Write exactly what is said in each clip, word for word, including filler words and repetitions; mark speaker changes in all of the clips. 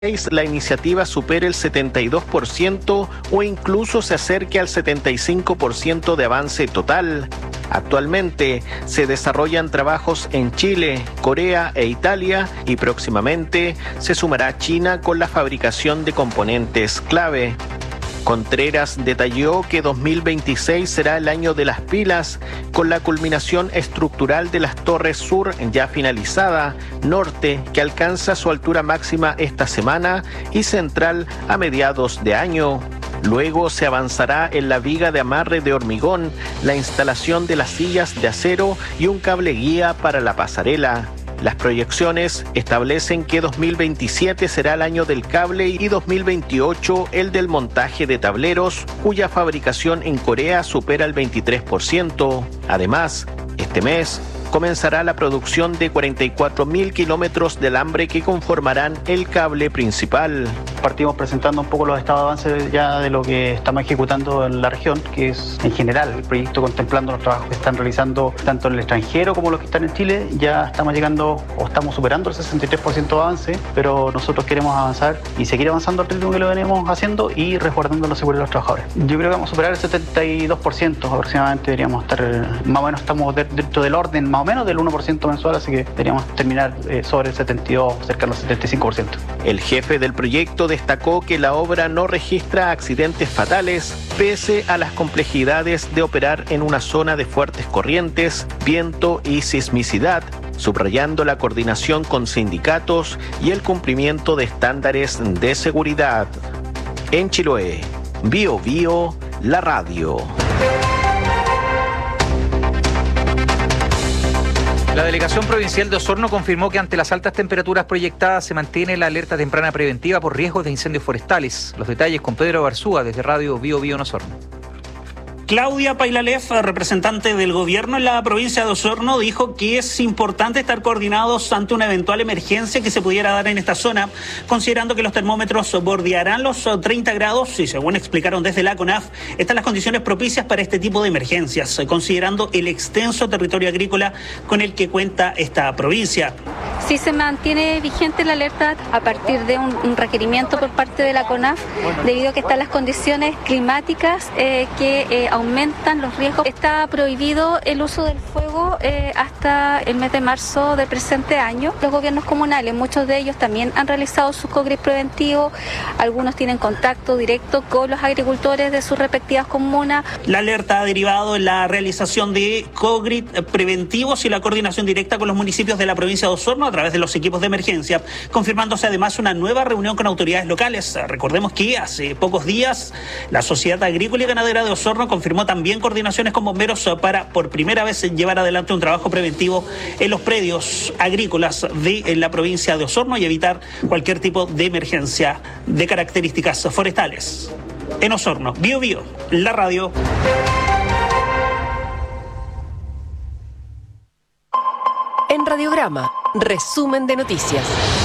Speaker 1: la iniciativa supere el setenta y dos por ciento o incluso se acerque al setenta y cinco por ciento de avance total. Actualmente se desarrollan trabajos en Chile, Corea e Italia y próximamente se sumará China con la fabricación de componentes clave. Contreras detalló que dos mil veintiséis será el año de las pilas, con la culminación estructural de las Torres Sur ya finalizada, Norte, que alcanza su altura máxima esta semana, y Central a mediados de año. Luego se avanzará en la viga de amarre de hormigón, la instalación de las sillas de acero y un cable guía para la pasarela. Las proyecciones establecen que dos mil veintisiete será el año del cable y dos mil veintiocho el del montaje de tableros, cuya fabricación en Corea supera el veintitrés por ciento. Además, este mes comenzará la producción de cuarenta y cuatro mil kilómetros de alambre que conformarán el cable principal.
Speaker 2: Partimos presentando un poco los estados de avance ya de lo que estamos ejecutando en la región, que es en general el proyecto contemplando los trabajos que están realizando tanto en el extranjero como los que están en Chile. Ya estamos llegando o estamos superando el sesenta y tres por ciento de avance, pero nosotros queremos avanzar y seguir avanzando al ritmo que lo venimos haciendo y resguardando la seguridad de los trabajadores. Yo creo que vamos a superar el setenta y dos por ciento aproximadamente, deberíamos estar, más o menos estamos dentro del orden más o menos del uno por ciento mensual, así que deberíamos terminar eh, sobre el setenta y dos, cercano al setenta y cinco por ciento.
Speaker 1: El jefe del proyecto destacó que la obra no registra accidentes fatales, pese a las complejidades de operar en una zona de fuertes corrientes, viento y sismicidad, subrayando la coordinación con sindicatos y el cumplimiento de estándares de seguridad. En Chiloé, Bio Bio, la radio.
Speaker 3: La Delegación Provincial de Osorno confirmó que ante las altas temperaturas proyectadas se mantiene la alerta temprana preventiva por riesgos de incendios forestales. Los detalles con Pedro Barzúa desde Radio Bio Bio en Osorno.
Speaker 4: Claudia Pailalef, representante del gobierno en la provincia de Osorno, dijo que es importante estar coordinados ante una eventual emergencia que se pudiera dar en esta zona, considerando que los termómetros bordearán los treinta grados y, según explicaron desde la CONAF, están las condiciones propicias para este tipo de emergencias, considerando el extenso territorio agrícola con el que cuenta esta provincia.
Speaker 5: Sí se mantiene vigente la alerta a partir de un, un requerimiento por parte de la CONAF, debido a que están las condiciones climáticas eh, que eh, aumentan los riesgos. Está prohibido el uso del fuego eh, hasta el mes de marzo del presente año. Los gobiernos comunales, muchos de ellos también han realizado sus COGRIS preventivos, algunos tienen contacto directo con los agricultores de sus respectivas comunas.
Speaker 4: La alerta ha derivado en la realización de COGRIS preventivos y la coordinación directa con los municipios de la provincia de Osorno a través de los equipos de emergencia, confirmándose además una nueva reunión con autoridades locales. Recordemos que hace pocos días la Sociedad Agrícola y Ganadera de Osorno confirmó también coordinaciones con bomberos para por primera vez llevar adelante un trabajo preventivo en los predios agrícolas de la provincia de Osorno y evitar cualquier tipo de emergencia de características forestales. En Osorno, Bio Bio, la radio.
Speaker 6: En Radiograma, resumen de noticias.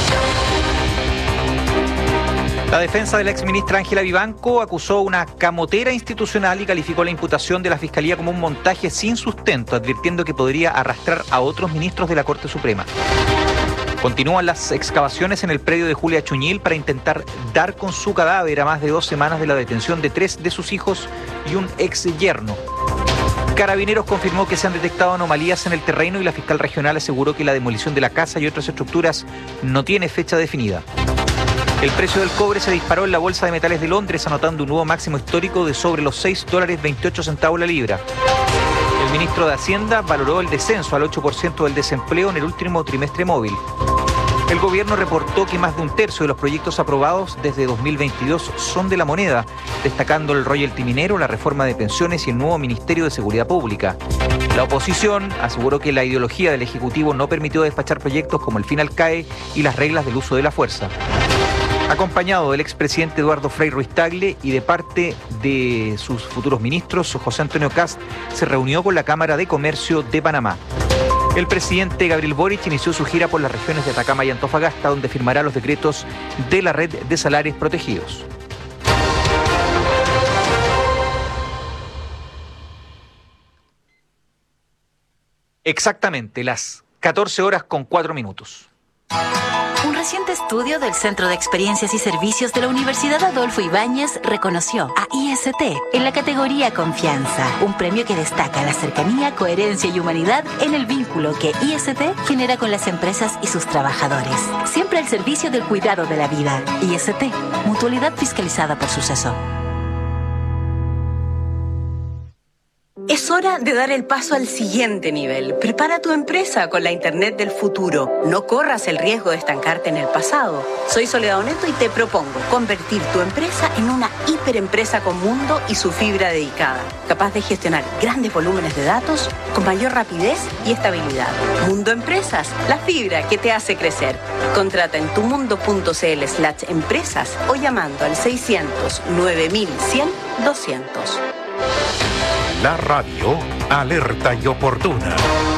Speaker 3: La defensa de la exministra Ángela Vivanco acusó una camotera institucional y calificó la imputación de la Fiscalía como un montaje sin sustento, advirtiendo que podría arrastrar a otros ministros de la Corte Suprema. Continúan las excavaciones en el predio de Julia Chuñil para intentar dar con su cadáver a más de dos semanas de la detención de tres de sus hijos y un ex yerno. Carabineros confirmó que se han detectado anomalías en el terreno y la fiscal regional aseguró que la demolición de la casa y otras estructuras no tiene fecha definida. El precio del cobre se disparó en la Bolsa de Metales de Londres, anotando un nuevo máximo histórico de sobre los seis dólares veintiocho centavos la libra. El ministro de Hacienda valoró el descenso al ocho por ciento del desempleo en el último trimestre móvil. El gobierno reportó que más de un tercio de los proyectos aprobados desde dos mil veintidós son de la moneda, destacando el royalty minero, la reforma de pensiones y el nuevo Ministerio de Seguridad Pública. La oposición aseguró que la ideología del Ejecutivo no permitió despachar proyectos como el fin al C A E y las reglas del uso de la fuerza. Acompañado del expresidente Eduardo Frei Ruiz Tagle y de parte de sus futuros ministros, José Antonio Kast se reunió con la Cámara de Comercio de Panamá. El presidente Gabriel Boric inició su gira por las regiones de Atacama y Antofagasta, donde firmará los decretos de la red de salares protegidos. Exactamente las catorce horas con cuatro minutos.
Speaker 6: Un
Speaker 7: reciente estudio del Centro de Experiencias y Servicios de la Universidad Adolfo Ibáñez reconoció a I S T en la categoría Confianza, un premio que destaca la cercanía, coherencia y humanidad en el vínculo que I S T genera con las empresas y sus trabajadores. Siempre al servicio del cuidado de la vida. I S T, mutualidad fiscalizada por Suceso.
Speaker 8: Es hora de dar el paso al siguiente nivel. Prepara tu empresa con la Internet del futuro. No corras el riesgo de estancarte en el pasado. Soy Soledad Oneto y te propongo convertir tu empresa en una hiperempresa con Mundo y su fibra dedicada, capaz de gestionar grandes volúmenes de datos con mayor rapidez y estabilidad. Mundo Empresas, la fibra que te hace crecer. Contrata en tumundo.cl slash empresas o llamando al seiscientos nueve mil cien doscientos.
Speaker 9: La radio alerta y oportuna.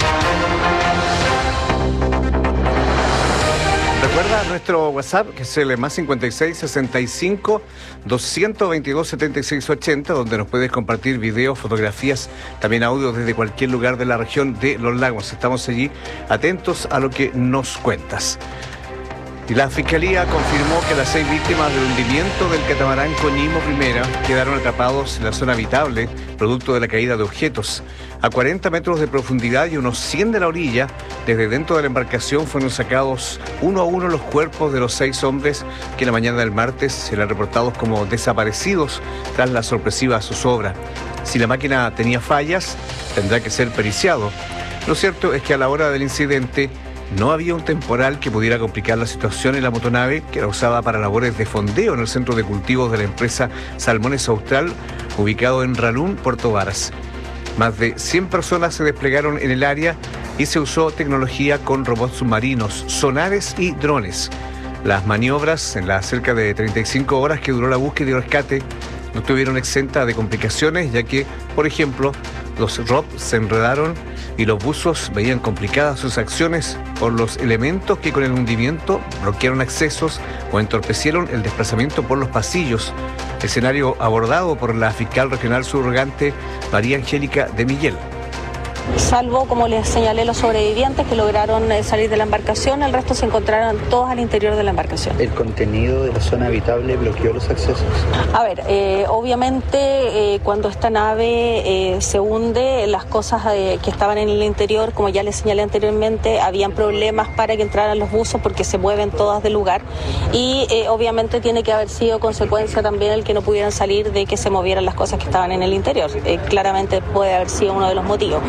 Speaker 10: Recuerda nuestro WhatsApp, que es el más cincuenta y seis, sesenta y cinco, doscientos veintidós, setenta y seis ochenta, donde nos puedes compartir videos, fotografías, también audios desde cualquier lugar de la región de Los Lagos. Estamos allí atentos a lo que nos cuentas. Y la Fiscalía confirmó que las seis víctimas del hundimiento del catamarán Coñimo Primera quedaron atrapados en la zona habitable, producto de la caída de objetos. A cuarenta metros de profundidad y unos cien de la orilla, desde dentro de la embarcación fueron sacados uno a uno los cuerpos de los seis hombres que en la mañana del martes serán reportados como desaparecidos tras la sorpresiva zozobra. Si la máquina tenía fallas, tendrá que ser periciado. Lo cierto es que a la hora del incidente no había un temporal que pudiera complicar la situación en la motonave, que era usada para labores de fondeo en el centro de cultivos de la empresa Salmones Austral, ubicado en Ralún, Puerto Varas. Más de cien personas se desplegaron en el área y se usó tecnología con robots submarinos, sonares y drones. Las maniobras en las cerca de treinta y cinco horas que duró la búsqueda y rescate no estuvieron exentas de complicaciones, ya que, por ejemplo, los R O P se enredaron y los buzos veían complicadas sus acciones por los elementos que con el hundimiento bloquearon accesos o entorpecieron el desplazamiento por los pasillos, escenario abordado por la fiscal regional subrogante María Angélica de Miguel.
Speaker 11: Salvo, como les señalé, los sobrevivientes que lograron eh, salir de la embarcación, el resto se encontraron todos al interior de la embarcación.
Speaker 12: ¿El contenido de la zona habitable bloqueó los accesos?
Speaker 11: A ver, eh, obviamente eh, cuando esta nave eh, se hunde, las cosas eh, que estaban en el interior, como ya les señalé anteriormente, habían problemas para que entraran los buzos porque se mueven todas del lugar y eh, obviamente tiene que haber sido consecuencia también el que no pudieran salir de que se movieran las cosas que estaban en el interior. Eh, claramente puede haber sido uno de los motivos.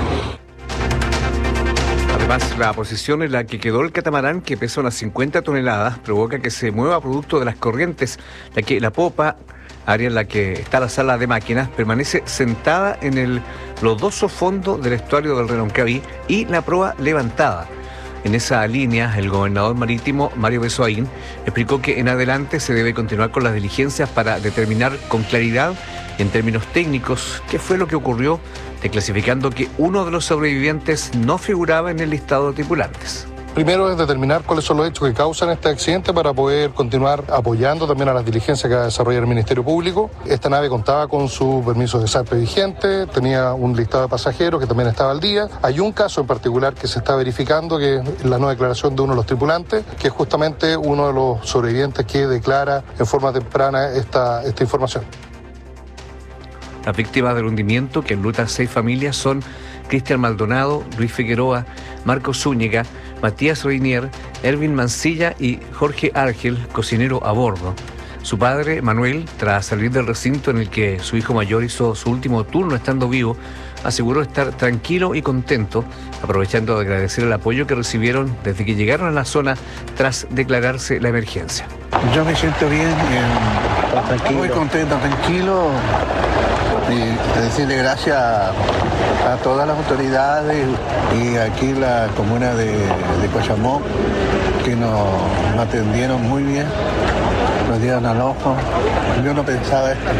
Speaker 10: Además, la posición en la que quedó el catamarán, que pesa unas cincuenta toneladas, provoca que se mueva producto de las corrientes, ya que la popa, área en la que está la sala de máquinas, permanece sentada en el lodoso fondo del estuario del Reloncaví y la proa levantada. En esa línea, el gobernador marítimo, Mario Besoaín, explicó que en adelante se debe continuar con las diligencias para determinar con claridad, en términos técnicos, qué fue lo que ocurrió, declasificando que uno de los sobrevivientes no figuraba en el listado de tripulantes.
Speaker 13: Primero es determinar cuáles son los hechos que causan este accidente para poder continuar apoyando también a las diligencias que va a desarrollar el Ministerio Público. Esta nave contaba con su permiso de zarpe vigente, tenía un listado de pasajeros que también estaba al día. Hay un caso en particular que se está verificando, que es la no declaración de uno de los tripulantes, que es justamente uno de los sobrevivientes que declara en forma temprana esta, esta información.
Speaker 10: Las víctimas del hundimiento, que enlutan seis familias, son Cristian Maldonado, Luis Figueroa, Marcos Zúñiga, Matías Reinier, Erwin Mancilla y Jorge Argel, cocinero a bordo. Su padre, Manuel, tras salir del recinto en el que su hijo mayor hizo su último turno estando vivo, aseguró estar tranquilo y contento, aprovechando de agradecer el apoyo que recibieron desde que llegaron a la zona tras declararse la emergencia.
Speaker 14: Yo me siento bien, eh, muy contento, tranquilo, y decirle gracias a, a todas las autoridades y aquí la comuna de, de Cochamó, que nos, nos atendieron muy bien, nos dieron al ojo. Yo no pensaba esto,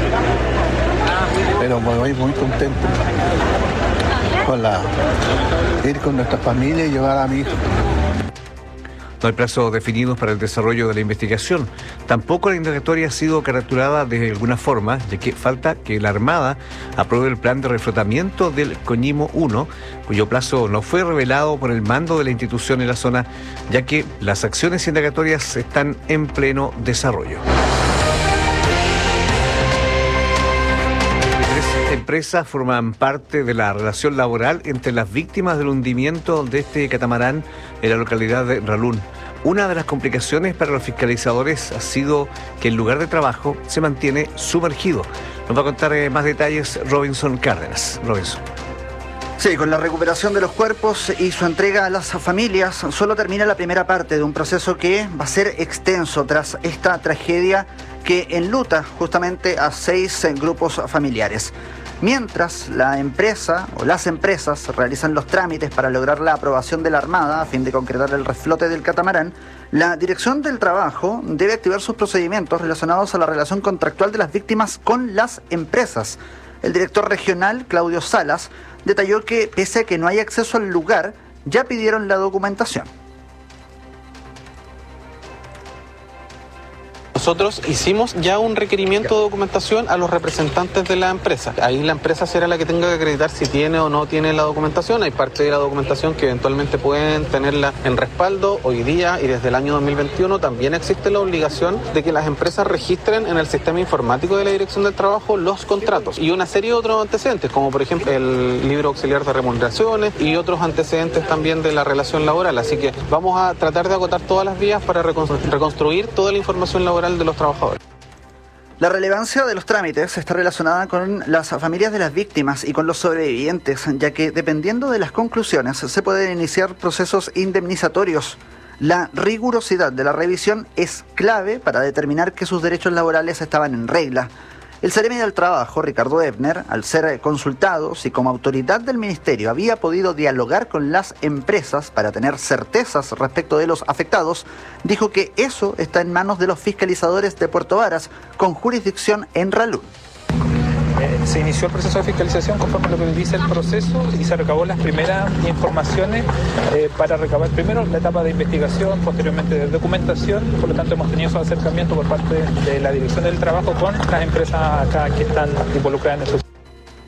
Speaker 14: pero me voy muy contento con la, ir con nuestra familia y llevar a mi hijo.
Speaker 10: No hay plazos definidos para el desarrollo de la investigación. Tampoco la indagatoria ha sido caraturada de alguna forma, ya que falta que la Armada apruebe el plan de reflotamiento del Coñimo uno, cuyo plazo no fue revelado por el mando de la institución en la zona, ya que las acciones indagatorias están en pleno desarrollo. Empresas forman parte de la relación laboral entre las víctimas del hundimiento de este catamarán en la localidad de Ralún. Una de las complicaciones para los fiscalizadores ha sido que el lugar de trabajo se mantiene sumergido. Nos va a contar eh, más detalles Robinson Cárdenas. Robinson.
Speaker 15: Sí, con la recuperación de los cuerpos y su entrega a las familias, solo termina la primera parte de un proceso que va a ser extenso tras esta tragedia que enluta justamente a seis grupos familiares. Mientras la empresa o las empresas realizan los trámites para lograr la aprobación de la Armada a fin de concretar el reflote del catamarán, la Dirección del Trabajo debe activar sus procedimientos relacionados a la relación contractual de las víctimas con las empresas. El director regional, Claudio Salas, detalló que pese a que no hay acceso al lugar, ya pidieron la documentación.
Speaker 16: Nosotros hicimos ya un requerimiento de documentación a los representantes de la empresa. Ahí la empresa será la que tenga que acreditar si tiene o no tiene la documentación. Hay parte de la documentación que eventualmente pueden tenerla en respaldo. Hoy día y desde el año dos mil veintiuno también existe la obligación de que las empresas registren en el sistema informático de la Dirección del Trabajo los contratos y una serie de otros antecedentes, como por ejemplo el libro auxiliar de remuneraciones y otros antecedentes también de la relación laboral. Así que vamos a tratar de agotar todas las vías para reconstruir toda la información laboral de los trabajadores.
Speaker 15: La relevancia de los trámites está relacionada con las familias de las víctimas y con los sobrevivientes, ya que dependiendo de las conclusiones se pueden iniciar procesos indemnizatorios. La rigurosidad de la revisión es clave para determinar que sus derechos laborales estaban en regla. El Seremi del Trabajo, Ricardo Ebner, al ser consultado si como autoridad del Ministerio había podido dialogar con las empresas para tener certezas respecto de los afectados, dijo que eso está en manos de los fiscalizadores de Puerto Varas, con jurisdicción en Ralún.
Speaker 17: Eh, se inició el proceso de fiscalización conforme a lo que dice el proceso y se recabó las primeras informaciones eh, para recabar primero la etapa de investigación, posteriormente de documentación. Por lo tanto, hemos tenido su acercamiento por parte de la Dirección del Trabajo con las empresas acá que están involucradas en estos.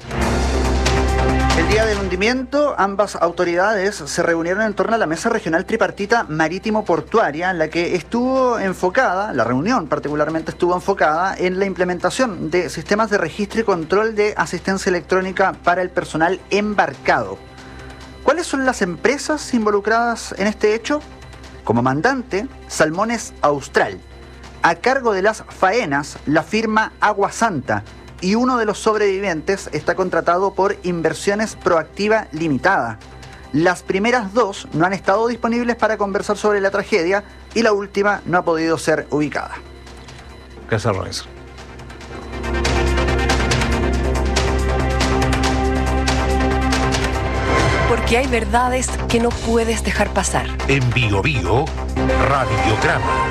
Speaker 15: El día del hundimiento, ambas autoridades se reunieron en torno a la Mesa Regional Tripartita Marítimo-Portuaria, en la que estuvo enfocada, la reunión particularmente estuvo enfocada en la implementación de sistemas de registro y control de asistencia electrónica para el personal embarcado. ¿Cuáles son las empresas involucradas en este hecho? Como mandante, Salmones Austral. A cargo de las faenas, la firma Agua Santa. Y uno de los sobrevivientes está contratado por Inversiones Proactiva Limitada. Las primeras dos no han estado disponibles para conversar sobre la tragedia y la última no ha podido ser ubicada.
Speaker 10: Gracias, Robinson.
Speaker 6: Porque hay verdades que no puedes dejar pasar.
Speaker 9: En Bio Bio, Radiograma.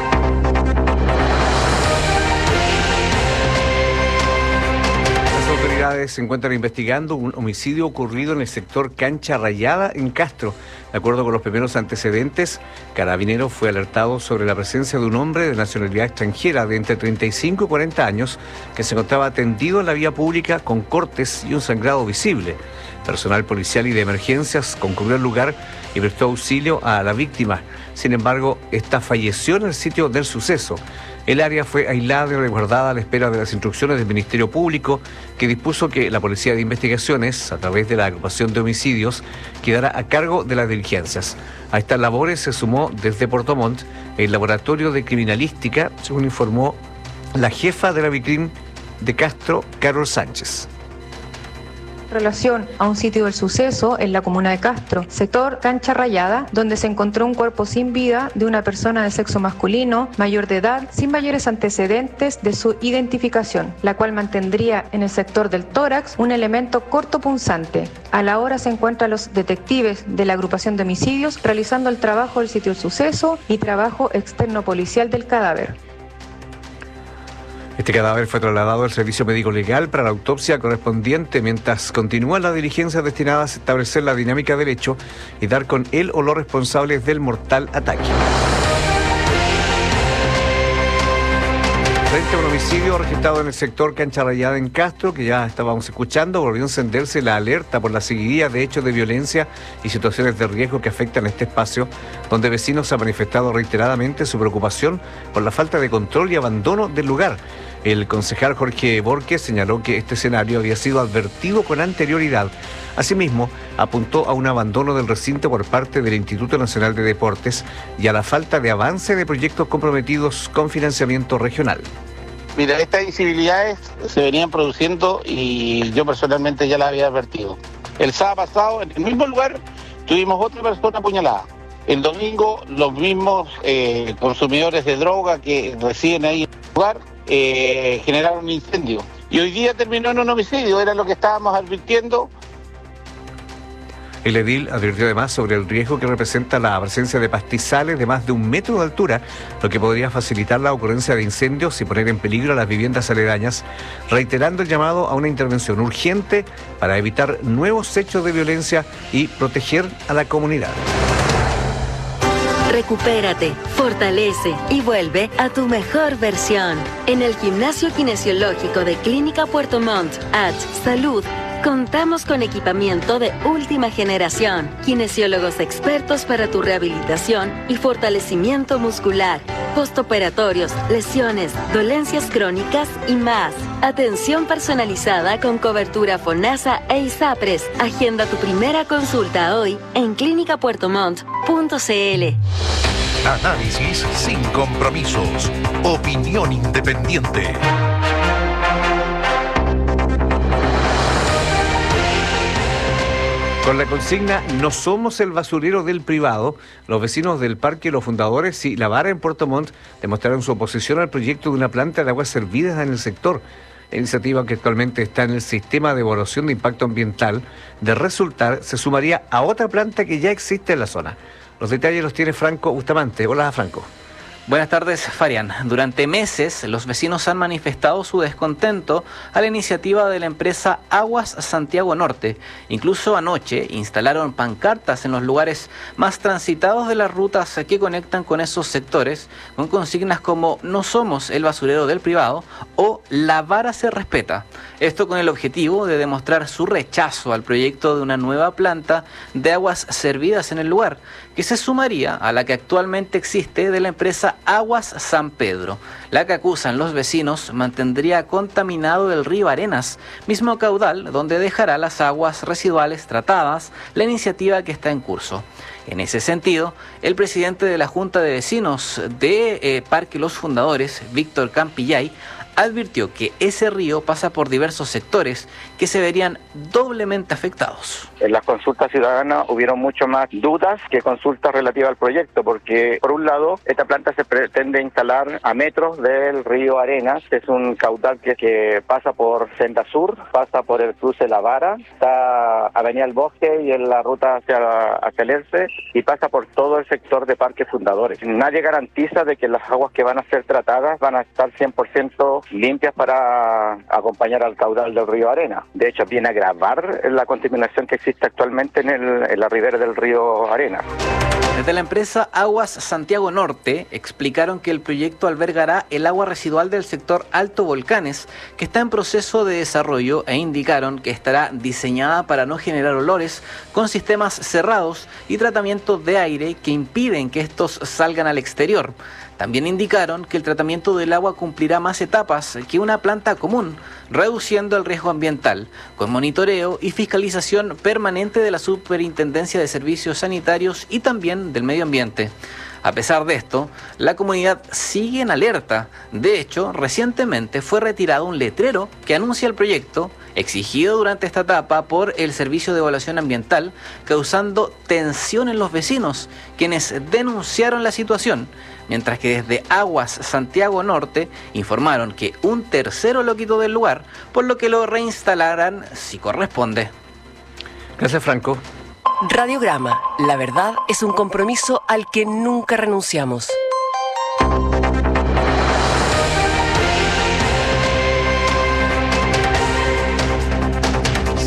Speaker 10: Las autoridades se encuentran investigando un homicidio ocurrido en el sector Cancha Rayada en Castro. De acuerdo con los primeros antecedentes, Carabineros fue alertado sobre la presencia de un hombre de nacionalidad extranjera de entre treinta y cinco y cuarenta años que se encontraba tendido en la vía pública con cortes y un sangrado visible. Personal policial y de emergencias concurrió al lugar y prestó auxilio a la víctima. Sin embargo, esta falleció en el sitio del suceso. El área fue aislada y resguardada a la espera de las instrucciones del Ministerio Público, que dispuso que la Policía de Investigaciones, a través de la agrupación de homicidios, quedara a cargo de las diligencias. A estas labores se sumó desde Puerto Montt el Laboratorio de Criminalística, según informó la jefa de la Vicrim de Castro, Carol Sánchez.
Speaker 18: Relación a un sitio del suceso en la comuna de Castro, sector Cancha Rayada, donde se encontró un cuerpo sin vida de una persona de sexo masculino, mayor de edad, sin mayores antecedentes de su identificación, la cual mantendría en el sector del tórax un elemento cortopunzante. A la hora se encuentran los detectives de la agrupación de homicidios realizando el trabajo del sitio del suceso y trabajo externo policial del cadáver.
Speaker 10: Este cadáver fue trasladado al servicio médico legal para la autopsia correspondiente, mientras continúan las diligencias destinadas a establecer la dinámica del hecho y dar con él o los responsables del mortal ataque. Frente a un homicidio registrado en el sector Cancha Rayada en Castro, que ya estábamos escuchando, volvió a encenderse la alerta por la seguidilla de hechos de violencia y situaciones de riesgo que afectan este espacio, donde vecinos han manifestado reiteradamente su preocupación por la falta de control y abandono del lugar. El concejal Jorge Borges señaló que este escenario había sido advertido con anterioridad. Asimismo, apuntó a un abandono del recinto por parte del Instituto Nacional de Deportes y a la falta de avance de proyectos comprometidos con financiamiento regional.
Speaker 19: Mira, estas incivilidades se venían produciendo y yo personalmente ya las había advertido. El sábado pasado, en el mismo lugar, tuvimos otra persona apuñalada. El domingo, los mismos eh, consumidores de droga que residen ahí en el lugar eh, generaron un incendio. Y hoy día terminó en un homicidio, era lo que estábamos advirtiendo.
Speaker 10: El edil advirtió además sobre el riesgo que representa la presencia de pastizales de más de un metro de altura, lo que podría facilitar la ocurrencia de incendios y poner en peligro a las viviendas aledañas, reiterando el llamado a una intervención urgente para evitar nuevos hechos de violencia y proteger a la comunidad.
Speaker 20: Recupérate, fortalece y vuelve a tu mejor versión. En el Gimnasio Kinesiológico de Clínica Puerto Montt, H Salud, contamos con equipamiento de última generación, kinesiólogos expertos para tu rehabilitación y fortalecimiento muscular, postoperatorios, lesiones, dolencias crónicas y más. Atención personalizada con cobertura FONASA e ISAPRES. Agenda tu primera consulta hoy en clínica puerto montt punto c l.
Speaker 9: Análisis sin compromisos. Opinión independiente.
Speaker 10: Con la consigna "No somos el basurero del privado", los vecinos del Parque Los Fundadores y La Vara en Puerto Montt demostraron su oposición al proyecto de una planta de aguas servidas en el sector. La iniciativa, que actualmente está en el sistema de evaluación de impacto ambiental, de resultar se sumaría a otra planta que ya existe en la zona. Los detalles los tiene Franco Bustamante. Hola, Franco.
Speaker 3: Buenas tardes, Farian. Durante meses, los vecinos han manifestado su descontento a la iniciativa de la empresa Aguas Santiago Norte. Incluso anoche instalaron pancartas en los lugares más transitados de las rutas que conectan con esos sectores, con consignas como "No somos el basurero del privado" o "La Vara se respeta". Esto con el objetivo de demostrar su rechazo al proyecto de una nueva planta de aguas servidas en el lugar, que se sumaría a la que actualmente existe de la empresa Aguas San Pedro. La que acusan los vecinos mantendría contaminado el río Arenas, mismo caudal donde dejará las aguas residuales tratadas la iniciativa que está en curso. En ese sentido, el presidente de la Junta de Vecinos de eh, Parque Los Fundadores, Víctor Campillay, advirtió que ese río pasa por diversos sectores que se verían doblemente afectados.
Speaker 21: En las consultas ciudadanas hubieron mucho más dudas que consultas relativas al proyecto, porque por un lado esta planta se pretende instalar a metros del río Arenas, que es un caudal que, que pasa por Senda Sur, pasa por el cruce La Vara, está Avenida El Bosque y en la ruta hacia, hacia el Erce, y pasa por todo el sector de Parques Fundadores. Nadie garantiza de que las aguas que van a ser tratadas van a estar cien por ciento limpias para acompañar al caudal del río Arena. De hecho, viene a agravar la contaminación que existe actualmente en, el, en la ribera del río Arena.
Speaker 3: Desde la empresa Aguas Santiago Norte explicaron que el proyecto albergará el agua residual del sector Alto Volcanes, que está en proceso de desarrollo, e indicaron que estará diseñada para no generar olores, con sistemas cerrados y tratamientos de aire que impiden que estos salgan al exterior. También indicaron que el tratamiento del agua cumplirá más etapas que una planta común, reduciendo el riesgo ambiental, con monitoreo y fiscalización permanente de la Superintendencia de Servicios Sanitarios y también del Medio Ambiente. A pesar de esto, la comunidad sigue en alerta. De hecho, recientemente fue retirado un letrero que anuncia el proyecto, exigido durante esta etapa por el Servicio de Evaluación Ambiental, causando tensión en los vecinos, quienes denunciaron la situación, mientras que desde Aguas Santiago Norte informaron que un tercero lo quitó del lugar, por lo que lo reinstalarán si corresponde.
Speaker 10: Gracias, Franco.
Speaker 6: Radiograma. La verdad es un compromiso al que nunca renunciamos.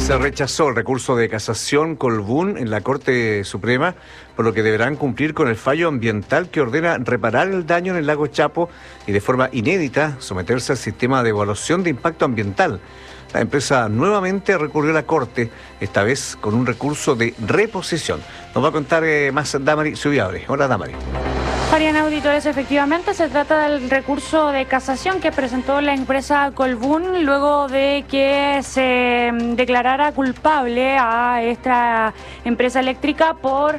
Speaker 10: Se rechazó el recurso de casación Colbún en la Corte Suprema, por lo que deberán cumplir con el fallo ambiental que ordena reparar el daño en el lago Chapo y de forma inédita someterse al sistema de evaluación de impacto ambiental. La empresa nuevamente recurrió a la Corte, esta vez con un recurso de reposición. Nos va a contar eh, más Damari Subiabre. Hola, Damari.
Speaker 2: Farían auditores, efectivamente se trata del recurso de casación que presentó la empresa Colbún luego de que se declarara culpable a esta empresa eléctrica por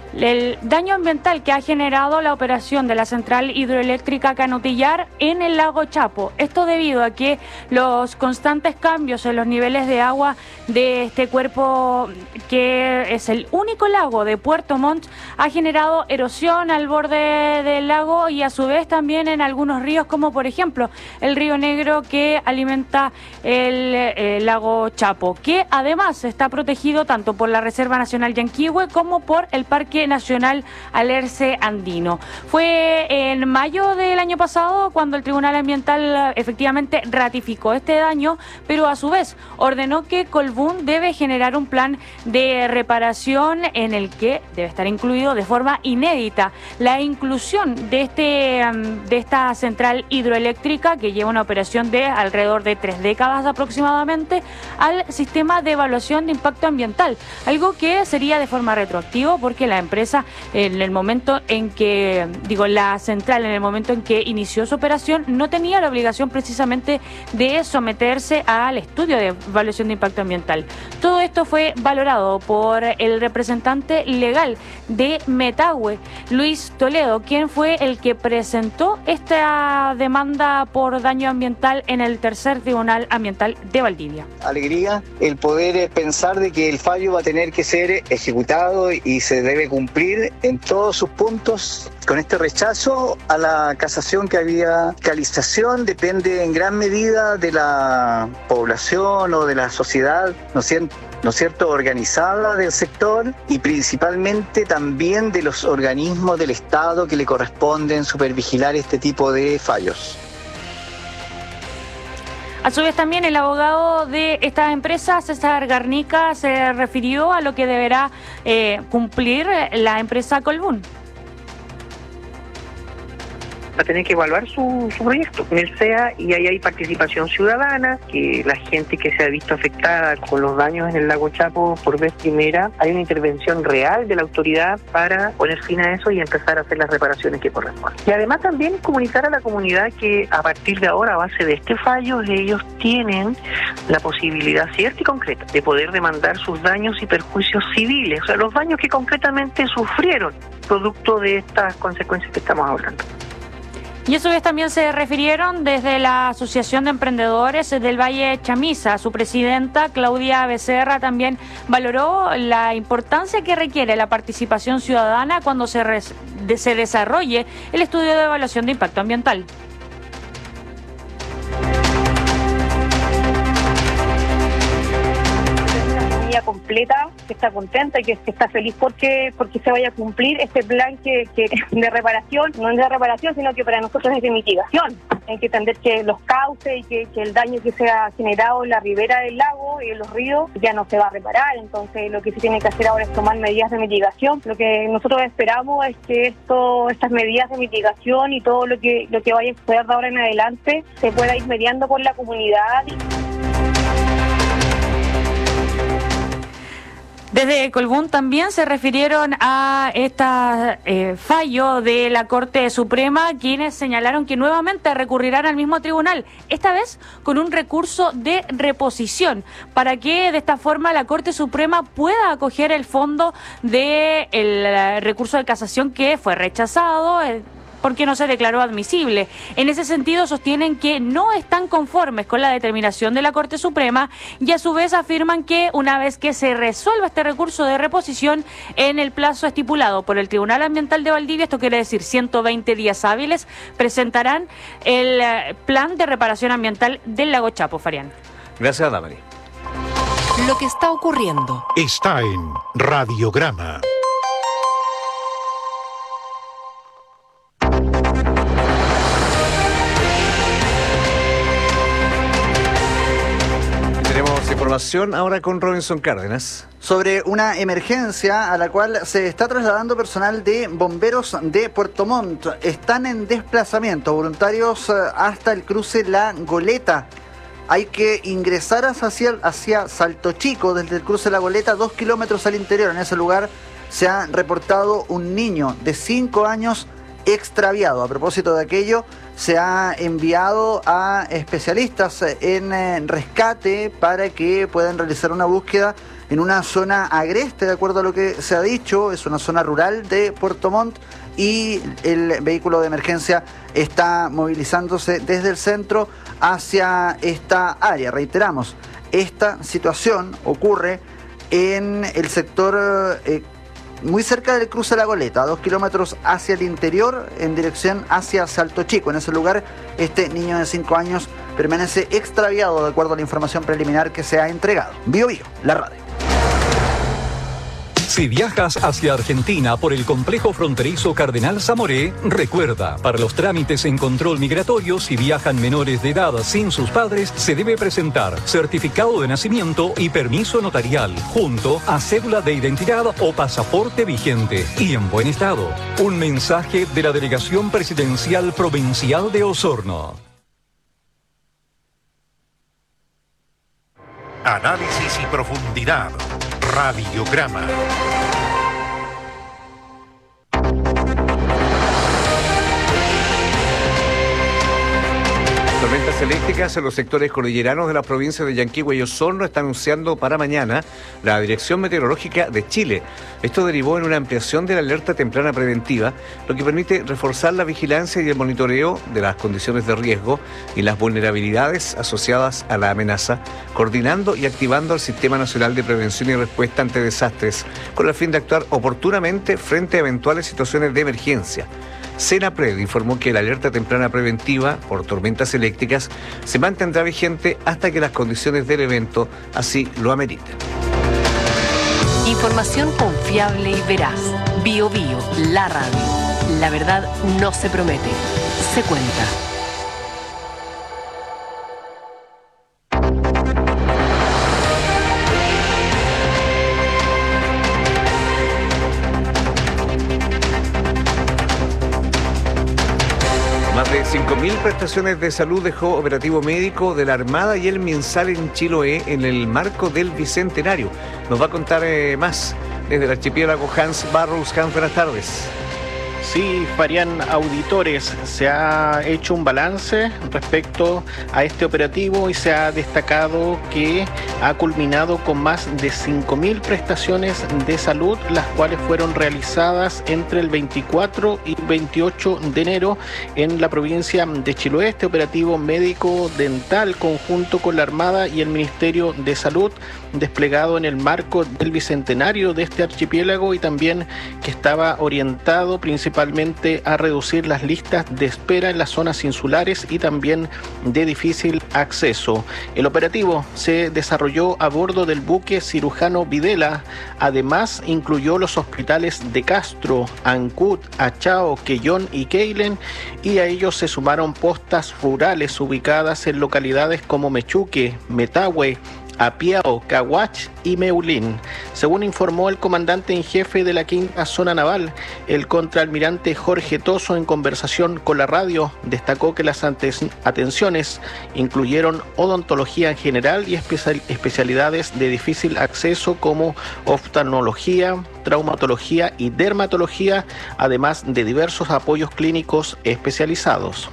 Speaker 2: el daño ambiental que ha generado la operación de la central hidroeléctrica Canutillar en el lago Chapo. Esto debido a que los constantes cambios en los niveles de agua de este cuerpo, que es el único lago de Puerto Montt, ha generado erosión al borde del lago y a su vez también en algunos ríos, como por ejemplo el río Negro que alimenta el, el lago Chapo, que además está protegido tanto por la Reserva Nacional Yanquihue como por el Parque Nacional Alerce Andino. Fue en mayo del año pasado cuando el Tribunal Ambiental efectivamente ratificó este daño, pero a su vez ordenó que Colbún debe generar un plan de reparación en el que debe estar incluido de forma inédita la inclusión de este de esta central hidroeléctrica que lleva una operación de alrededor de tres décadas aproximadamente al sistema de evaluación de impacto ambiental, algo que sería de forma retroactiva porque la empresa en el momento en que, digo, la central en el momento en que inició su operación no tenía la obligación precisamente de someterse al estudio de evaluación de impacto ambiental. Todo esto fue valorado por el representante legal de Metahue, Luis Toledo, quien fue el que presentó esta demanda por daño ambiental en el tercer Tribunal Ambiental de Valdivia.
Speaker 22: Alegría el poder pensar de que el fallo va a tener que ser ejecutado y se debe cumplir en todos sus puntos. Con este rechazo a la casación que había, calización depende en gran medida de la población o de la sociedad, ¿no es cierto? ¿no es cierto?, organizada del sector y principalmente también de los organismos del Estado que le corresponden supervigilar este tipo de fallos.
Speaker 2: A su vez también el abogado de esta empresa, César Garnica, se refirió a lo que deberá eh, cumplir la empresa Colbún.
Speaker 23: Va a tener que evaluar su, su proyecto en el C E A y ahí hay participación ciudadana, que la gente que se ha visto afectada con los daños en el lago Chapo por vez primera, hay una intervención real de la autoridad para poner fin a eso y empezar a hacer las reparaciones que corresponden. Y además también comunicar a la comunidad que a partir de ahora, a base de este fallo, ellos tienen la posibilidad cierta y concreta de poder demandar sus daños y perjuicios civiles, o sea, los daños que concretamente sufrieron producto de estas consecuencias que estamos hablando.
Speaker 2: Y a su vez también se refirieron desde la Asociación de Emprendedores del Valle Chamisa. Su presidenta, Claudia Becerra, también valoró la importancia que requiere la participación ciudadana cuando se, res, de, se desarrolle el estudio de evaluación de impacto ambiental.
Speaker 24: Completa, que está contenta y que, que está feliz porque porque se vaya a cumplir este plan que, que de reparación, no es de reparación, sino que para nosotros es de mitigación. Hay que entender que los cauces y que, que el daño que se ha generado en la ribera del lago y en los ríos ya no se va a reparar. Entonces lo que se tiene que hacer ahora es tomar medidas de mitigación. Lo que nosotros esperamos es que esto, estas medidas de mitigación y todo lo que lo que vaya a suceder de ahora en adelante se pueda ir mediando con la comunidad.
Speaker 2: Desde Colbún también se refirieron a este eh, fallo de la Corte Suprema, quienes señalaron que nuevamente recurrirán al mismo tribunal, esta vez con un recurso de reposición, para que de esta forma la Corte Suprema pueda acoger el fondo del de recurso de casación que fue rechazado, eh, porque no se declaró admisible. En ese sentido, sostienen que no están conformes con la determinación de la Corte Suprema y a su vez afirman que una vez que se resuelva este recurso de reposición en el plazo estipulado por el Tribunal Ambiental de Valdivia, esto quiere decir ciento veinte días hábiles, presentarán el plan de reparación ambiental del lago Chapo. Farián.
Speaker 10: Gracias, Damari.
Speaker 6: Lo que está ocurriendo
Speaker 9: está en Radiograma.
Speaker 10: información ahora con Robinson Cárdenas.
Speaker 15: Sobre una emergencia a la cual se está trasladando personal de bomberos de Puerto Montt. Están en desplazamiento, voluntarios hasta el cruce La Goleta. Hay que ingresar hacia, hacia Salto Chico desde el cruce La Goleta, dos kilómetros al interior. En ese lugar se ha reportado un niño de cinco años extraviado. A propósito de aquello, se ha enviado a especialistas en rescate para que puedan realizar una búsqueda en una zona agreste, de acuerdo a lo que se ha dicho. Es una zona rural de Puerto Montt y el vehículo de emergencia está movilizándose desde el centro hacia esta área. Reiteramos, esta situación ocurre en el sector eh, muy cerca del cruce La Goleta, a dos kilómetros hacia el interior, en dirección hacia Salto Chico. En ese lugar, este niño de cinco años permanece extraviado, de acuerdo a la información preliminar que se ha entregado. Bio Bio, la radio.
Speaker 1: Si viajas hacia Argentina por el complejo fronterizo Cardenal Zamoré, recuerda, para los trámites en control migratorio, si viajan menores de edad sin sus padres, se debe presentar certificado de nacimiento y permiso notarial, junto a cédula de identidad o pasaporte vigente y en buen estado. Un mensaje de la Delegación Presidencial Provincial de Osorno.
Speaker 9: Análisis y profundidad. Radiograma.
Speaker 10: Tormentas eléctricas en los sectores cordilleranos de las provincias de Yanquihue y Osorno está anunciando para mañana la Dirección Meteorológica de Chile. Esto derivó en una ampliación de la alerta temprana preventiva, lo que permite reforzar la vigilancia y el monitoreo de las condiciones de riesgo y las vulnerabilidades asociadas a la amenaza, coordinando y activando el Sistema Nacional de Prevención y Respuesta ante Desastres, con el fin de actuar oportunamente frente a eventuales situaciones de emergencia. Senapred informó que la alerta temprana preventiva por tormentas eléctricas se mantendrá vigente hasta que las condiciones del evento así lo ameriten.
Speaker 6: Información confiable y veraz. Bio Bio, la radio. La verdad no se promete, se cuenta.
Speaker 10: Más de cinco mil prestaciones de salud dejó operativo médico de la Armada y el MinSal en Chiloé en el marco del Bicentenario. Nos va a contar eh, más desde el archipiélago Hans Barrows. Hans, buenas tardes.
Speaker 4: Sí, Fabián, auditores, se ha hecho un balance respecto a este operativo y se ha destacado que ha culminado con más de cinco mil prestaciones de salud, las cuales fueron realizadas entre el veinticuatro y veintiocho de enero en la provincia de Chiloé. Este operativo médico dental conjunto con la Armada y el Ministerio de Salud, desplegado en el marco del Bicentenario de este archipiélago y también que estaba orientado principalmente a reducir las listas de espera en las zonas insulares y también de difícil acceso. El operativo se desarrolló a bordo del buque Cirujano Videla. Además, incluyó los hospitales de Castro, Ancud, Achao, Quellón y Keilen, y a ellos se sumaron postas rurales ubicadas en localidades como Mechuque, Metahue, Apiao, Caguach y Meulín. Según informó el comandante en jefe de la quinta Zona Naval, el contraalmirante Jorge Toso, en conversación con la radio, destacó que las atenciones incluyeron odontología en general y especial, especialidades de difícil acceso como oftalmología, traumatología y dermatología, además de diversos apoyos clínicos especializados.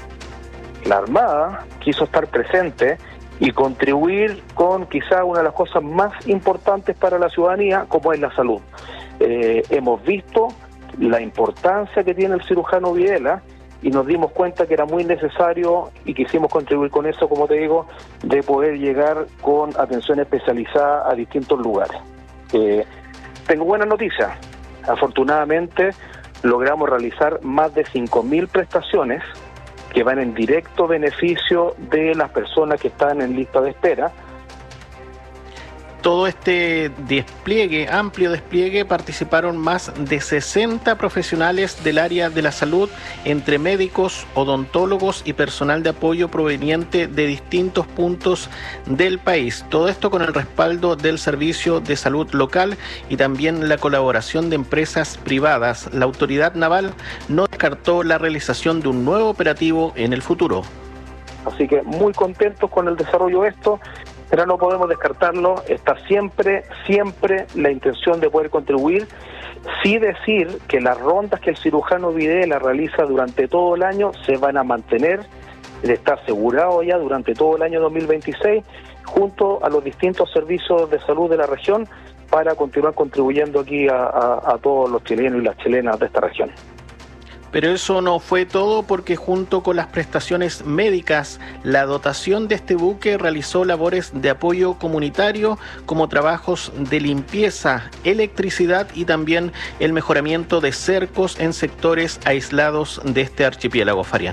Speaker 5: La Armada quiso estar presente y contribuir con quizá una de las cosas más importantes para la ciudadanía, como es la salud. Eh, hemos visto la importancia que tiene el cirujano Videla y nos dimos cuenta que era muy necesario y quisimos contribuir con eso, como te digo, de poder llegar con atención especializada a distintos lugares. Eh, tengo buenas noticias. Afortunadamente logramos realizar más de cinco mil prestaciones que van en directo beneficio de las personas que están en lista de espera.
Speaker 4: todo este despliegue, amplio despliegue, participaron más de sesenta profesionales del área de la salud, entre médicos, odontólogos y personal de apoyo proveniente de distintos puntos del país. Todo esto con el respaldo del Servicio de Salud local y también la colaboración de empresas privadas. La autoridad naval no descartó la realización de un nuevo operativo en el futuro.
Speaker 5: Así que muy contentos con el desarrollo de esto, pero no podemos descartarlo. Está siempre, siempre la intención de poder contribuir. Sí decir que las rondas que el cirujano Videla realiza durante todo el año se van a mantener, está asegurado ya durante todo el año dos mil veintiséis, junto a los distintos servicios de salud de la región, para continuar contribuyendo aquí a, a, a todos los chilenos y las chilenas de esta región.
Speaker 4: Pero eso no fue todo, porque junto con las prestaciones médicas, la dotación de este buque realizó labores de apoyo comunitario como trabajos de limpieza, electricidad y también el mejoramiento de cercos en sectores aislados de este archipiélago, Farian.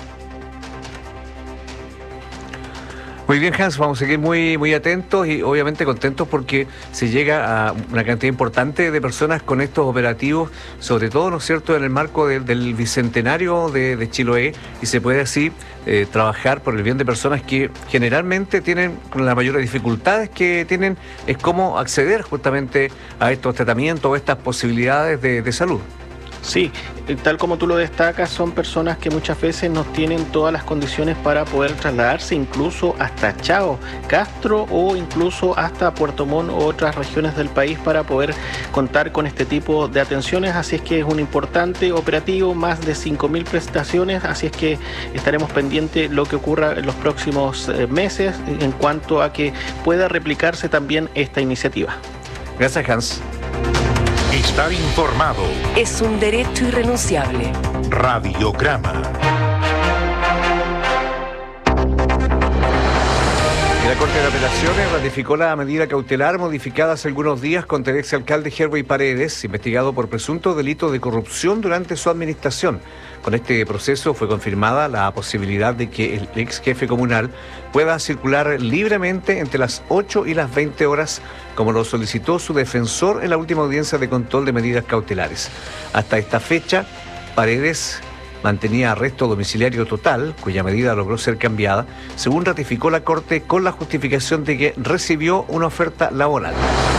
Speaker 10: Muy bien, Hans, vamos a seguir muy, muy atentos y obviamente contentos porque se llega a una cantidad importante de personas con estos operativos, sobre todo, ¿no es cierto?, en el marco de, del bicentenario de, de Chiloé, y se puede así eh, trabajar por el bien de personas que generalmente tienen, las mayores dificultades que tienen es cómo acceder justamente a estos tratamientos o estas posibilidades de, de salud.
Speaker 4: Sí, tal como tú lo destacas, son personas que muchas veces no tienen todas las condiciones para poder trasladarse incluso hasta Chao, Castro o incluso hasta Puerto Montt u otras regiones del país para poder contar con este tipo de atenciones. Así es que es un importante operativo, más de cinco mil prestaciones, así es que estaremos pendientes lo que ocurra en los próximos eh, meses en cuanto a que pueda replicarse también esta iniciativa.
Speaker 10: Gracias, Hans.
Speaker 9: Estar informado
Speaker 6: es un derecho irrenunciable.
Speaker 9: Radiograma.
Speaker 10: La Corte de Apelaciones ratificó la medida cautelar modificada hace algunos días contra el exalcalde Hervey Paredes, investigado por presunto delito de corrupción durante su administración. Con este proceso fue confirmada la posibilidad de que el ex jefe comunal pueda circular libremente entre las ocho y las veinte horas, como lo solicitó su defensor en la última audiencia de control de medidas cautelares. Hasta esta fecha, Paredes mantenía arresto domiciliario total, cuya medida logró ser cambiada, según ratificó la Corte, con la justificación de que recibió una oferta laboral.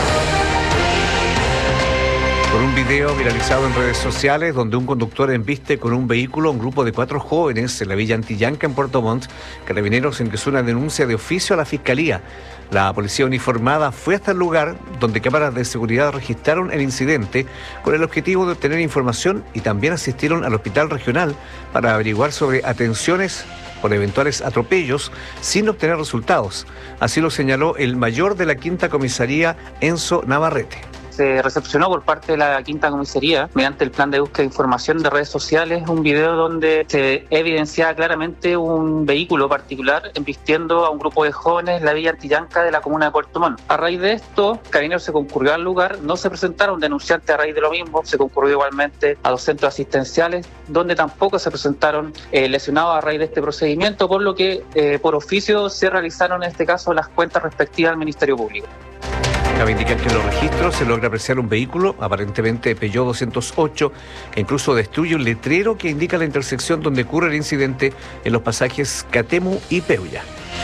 Speaker 10: Por un video viralizado en redes sociales donde un conductor embiste con un vehículo a un grupo de cuatro jóvenes en la Villa Antillanca en Puerto Montt, Carabineros ingresó una denuncia de oficio a la Fiscalía. La policía uniformada fue hasta el lugar, donde cámaras de seguridad registraron el incidente con el objetivo de obtener información, y también asistieron al hospital regional para averiguar sobre atenciones por eventuales atropellos sin obtener resultados. Así lo señaló el mayor de la Quinta Comisaría, Enzo Navarrete.
Speaker 7: Se recepcionó por parte de la Quinta Comisaría, mediante el plan de búsqueda de información de redes sociales, un video donde se evidenciaba claramente un vehículo particular embistiendo a un grupo de jóvenes en la Villa Antillanca de la comuna de Puerto Montt. A raíz de esto, Carabineros se concurrió al lugar, no se presentaron denunciantes a raíz de lo mismo, se concurrió igualmente a los centros asistenciales, donde tampoco se presentaron eh, lesionados a raíz de este procedimiento, por lo que eh, por oficio se realizaron en este caso las cuentas respectivas al Ministerio Público.
Speaker 10: Cabe indicar que en los registros se logra apreciar un vehículo, aparentemente Peugeot doscientos ocho, que incluso destruye un letrero que indica la intersección donde ocurre el incidente en los pasajes Catemu y Peulla.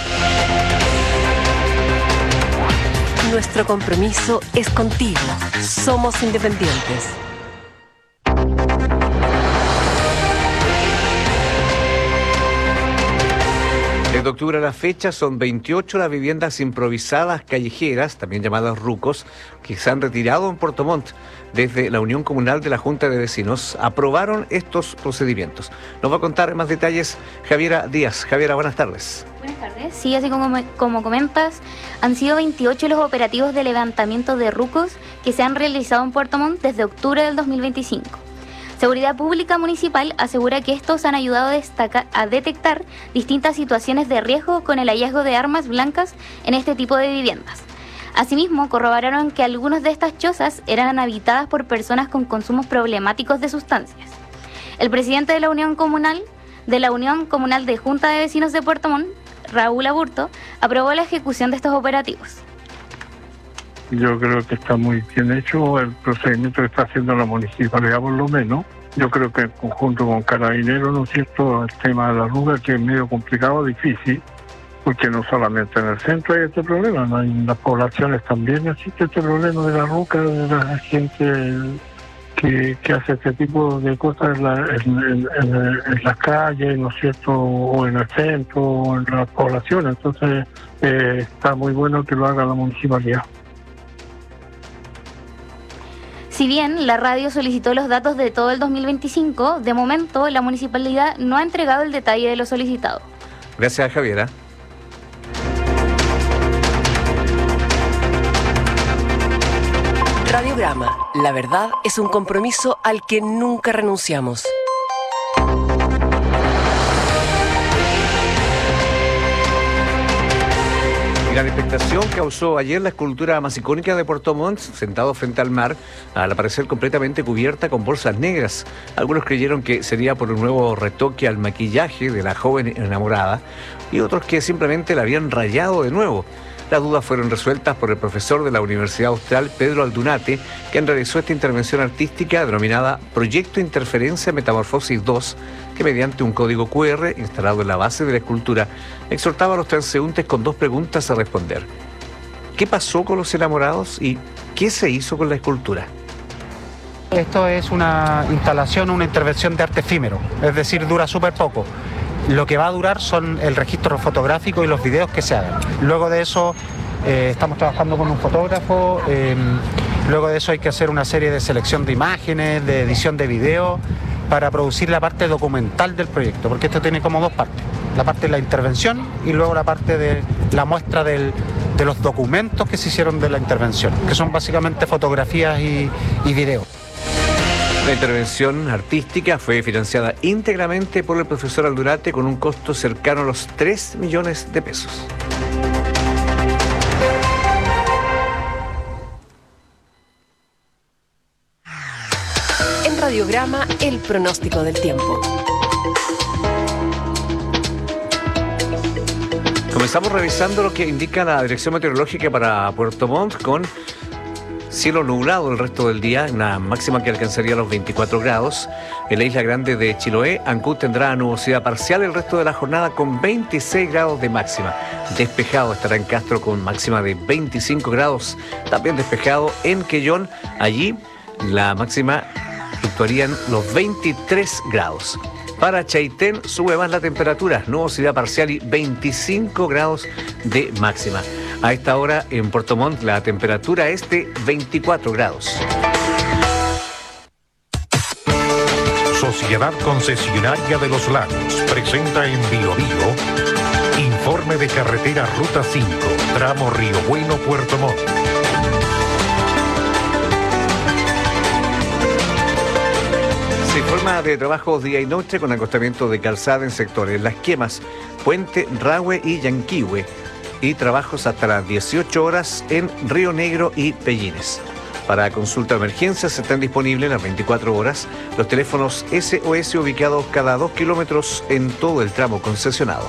Speaker 6: Nuestro compromiso es contigo. Somos independientes.
Speaker 10: Desde octubre a la fecha son veintiocho las viviendas improvisadas callejeras, también llamadas rucos, que se han retirado en Puerto Montt. Desde la Unión Comunal de la Junta de Vecinos aprobaron estos procedimientos. Nos va a contar más detalles Javiera Díaz. Javiera, buenas tardes.
Speaker 8: Buenas tardes. Sí, así como, como comentas, han sido veintiocho los operativos de levantamiento de rucos que se han realizado en Puerto Montt desde octubre del dos mil veinticinco. Seguridad Pública Municipal asegura que estos han ayudado a, destacar, a detectar distintas situaciones de riesgo con el hallazgo de armas blancas en este tipo de viviendas. Asimismo, corroboraron que algunas de estas chozas eran habitadas por personas con consumos problemáticos de sustancias. El presidente de la Unión Comunal, de la Unión Comunal de Junta de Vecinos de Puerto Montt, Raúl Aburto, aprobó la ejecución de estos operativos.
Speaker 11: Yo creo que está muy bien hecho el procedimiento que está haciendo la municipalidad, por lo menos. Yo creo que en conjunto con Carabineros, ¿no es cierto?, el tema de la ruga, que es medio complicado, difícil, porque no solamente en el centro hay este problema, no, en las poblaciones también existe este problema de la ruca, de la gente que, que hace este tipo de cosas en, la, en, en, en, en las calles, ¿no es cierto?, o en el centro, o en las poblaciones. Entonces, eh, está muy bueno que lo haga la municipalidad.
Speaker 8: Si bien la radio solicitó los datos de todo el dos mil veinticinco, de momento la municipalidad no ha entregado el detalle de lo solicitado.
Speaker 10: Gracias, Javiera.
Speaker 6: Radiograma. La verdad es un compromiso al que nunca renunciamos.
Speaker 10: Gran expectación causó ayer la escultura más icónica de Puerto Montt, sentado frente al mar, al aparecer completamente cubierta con bolsas negras. Algunos creyeron que sería por un nuevo retoque al maquillaje de la joven enamorada y otros que simplemente la habían rayado de nuevo. Las dudas fueron resueltas por el profesor de la Universidad Austral, Pedro Aldunate, quien realizó esta intervención artística denominada Proyecto Interferencia Metamorfosis dos, que mediante un código cu erre instalado en la base de la escultura, exhortaba a los transeúntes con dos preguntas a responder. ¿Qué pasó con los enamorados y qué se hizo con la escultura?
Speaker 12: Esto es una instalación, una intervención de arte efímero, es decir, dura súper poco. Lo que va a durar son el registro fotográfico y los videos que se hagan. Luego de eso eh, estamos trabajando con un fotógrafo, eh, luego de eso hay que hacer una serie de selección de imágenes, de edición de video, para producir la parte documental del proyecto, porque esto tiene como dos partes. La parte de la intervención y luego la parte de la muestra del, de los documentos que se hicieron de la intervención, que son básicamente fotografías y, y videos.
Speaker 10: La intervención artística fue financiada íntegramente por el profesor Aldunate con un costo cercano a los tres millones de pesos.
Speaker 6: En Radiograma, el pronóstico del tiempo.
Speaker 10: Comenzamos revisando lo que indica la Dirección Meteorológica para Puerto Montt con cielo nublado el resto del día, una máxima que alcanzaría los veinticuatro grados. En la isla grande de Chiloé, Ancud tendrá nubosidad parcial el resto de la jornada con veintiséis grados de máxima. Despejado estará en Castro con máxima de veinticinco grados. También despejado en Quellón, allí la máxima fluctuarían los veintitrés grados. Para Chaitén sube más la temperatura, nubosidad parcial y veinticinco grados de máxima. A esta hora en Puerto Montt la temperatura es de veinticuatro grados.
Speaker 9: Sociedad Concesionaria de los Lagos presenta en Bio Bio informe de carretera Ruta cinco, tramo Río Bueno, Puerto Montt.
Speaker 10: Se informa de trabajos día y noche con acostamiento de calzada en sectores Las Quemas, Puente, Rahue y Yanquihue, y trabajos hasta las dieciocho horas en Río Negro y Pellines. Para consulta de emergencias están disponibles las veinticuatro horas los teléfonos ese o ese ubicados cada dos kilómetros en todo el tramo concesionado.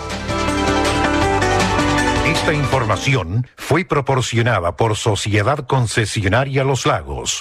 Speaker 9: Esta información fue proporcionada por Sociedad Concesionaria Los Lagos.